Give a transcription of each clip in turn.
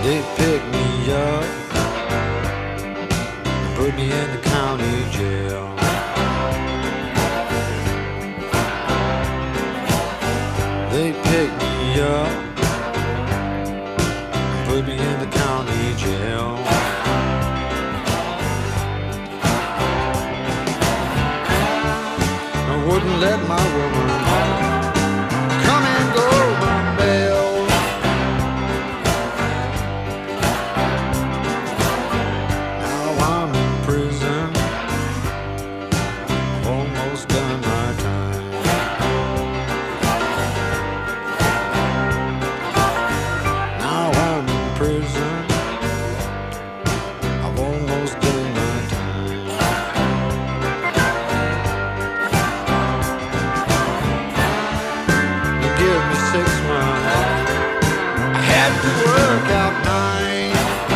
They picked me up, put me in the county jail. They picked me up, put me in the county jail. I wouldn't let my woman come and go my bail. Now I'm in prison, almost done my time. Now I'm in prison, I've almost done my time. You give me 6 months, I had to work out 9.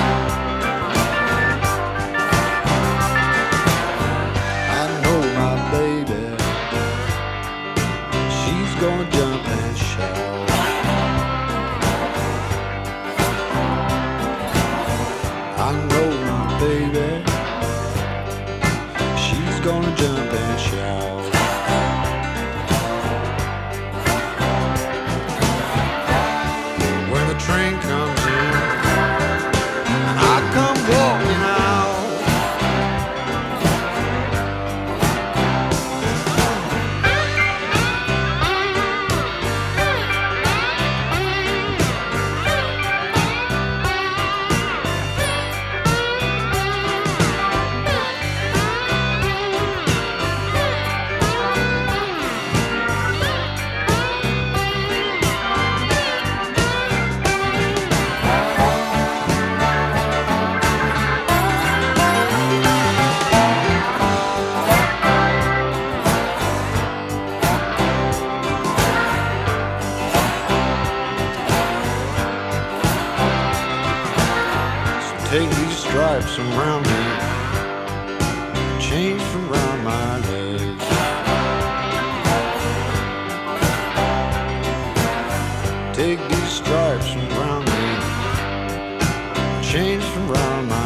I know my baby, she's gonna jump and shout. I know my baby, she's gonna jump and shout. When the train comes in, I come walking out. Take these stripes from round me, chains from round my legs. Take these stripes from round me, chains from round my